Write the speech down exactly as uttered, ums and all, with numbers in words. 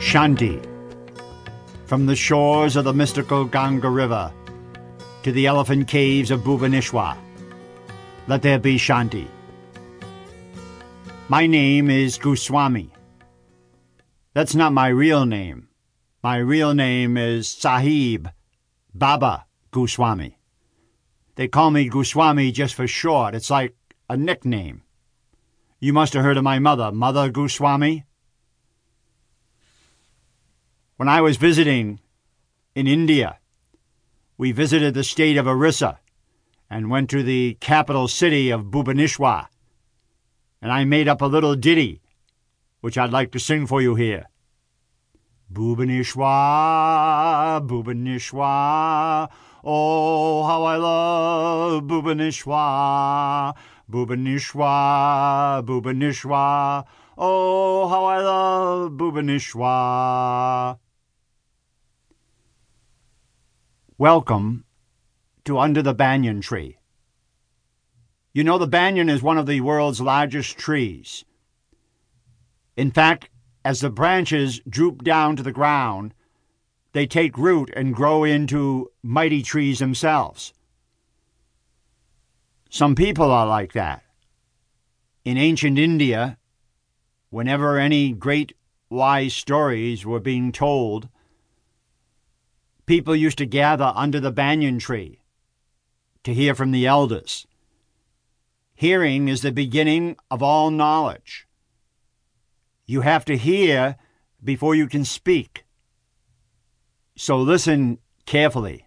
Shanti. From the shores of the mystical Ganga River to the elephant caves of Bhubaneswar, let there be Shanti. My name is Goswami. That's not my real name. My real name is Sahib Baba Goswami. They call me Goswami just for short. It's like a nickname. You must have heard of my mother, Mother Goswami. When I was visiting in India, we visited the state of Orissa and went to the capital city of Bhubaneswar, and I made up a little ditty, which I'd like to sing for you here. Bhubaneswar, Bhubaneswar, oh, how I love Bhubaneswar. Bhubaneswar, Bhubaneswar, oh, how I love Bhubaneswar. Welcome to Under the Banyan Tree. You know, the banyan is one of the world's largest trees. In fact, as the branches droop down to the ground, they take root and grow into mighty trees themselves. Some people are like that. In ancient India, whenever any great wise stories were being told, people used to gather under the banyan tree to hear from the elders. Hearing is the beginning of all knowledge. You have to hear before you can speak. So listen carefully.